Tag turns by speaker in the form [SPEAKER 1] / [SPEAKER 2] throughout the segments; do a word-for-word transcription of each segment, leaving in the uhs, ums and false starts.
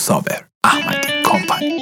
[SPEAKER 1] صابر احمدی کمپانی.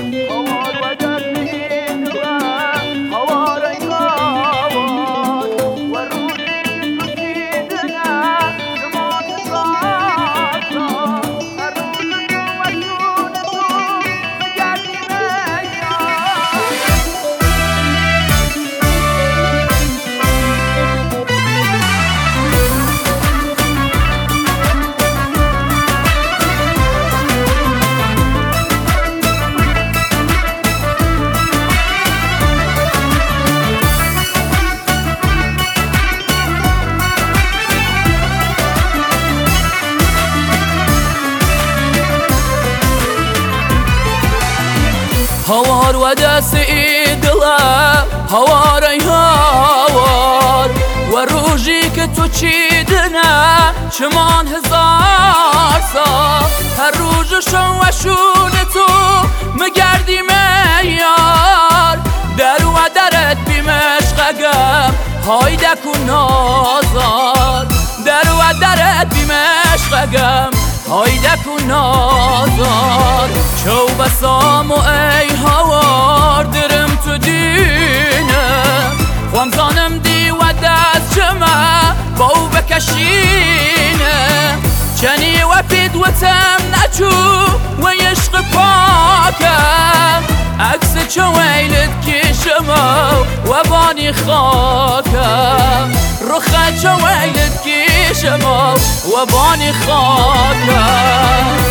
[SPEAKER 2] هوار و دست ایدلا هوار ای هوار و روژی که تو چیدنه چمان هزار سال هر روز شو و شون تو مگردی میار در و درت بیمشقگم هایدک و نازار در و درت بیمشقگم هایدک و نازار چو بسام و ای هوار درم تو دینه خوامزانم دی و دست جمع باو بکشینه چنی و پید و تم نچو و یشق پاکم عکس چو ویلت کشمو و بانی خاکم رخت چو ویلت کشمو و بانی خاکم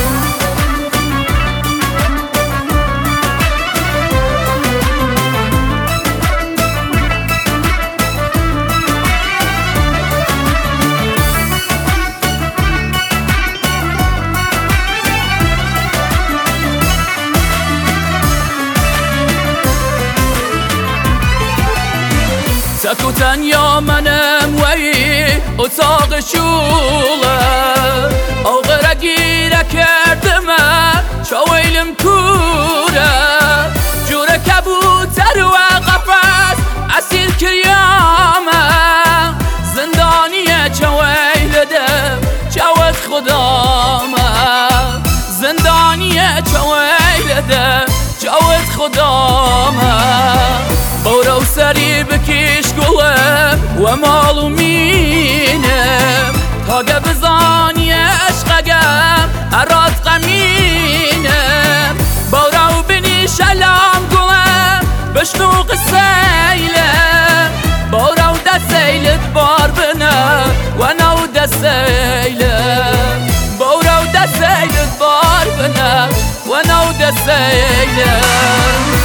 [SPEAKER 2] تک و تنیا منم وی اتاق شوله او غرگیره کردمه چاویلم کوره جوره کبوتر و قفص اسیر کریامه زندانیه چاویلده چاوت خدامه زندانیه چاویلده چاوت خدامه بورو سری بکش گلم و مالو مینم تا گبزانی عشقگم اراد قمینم بورو بنی شلام گلم بشنوق سیلم بورو ده سیلت بار بنا و نو ده سیلم بورو ده سیلت بار بنا و نو ده سیلم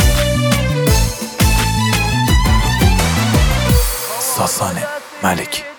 [SPEAKER 1] ساسان ملکی.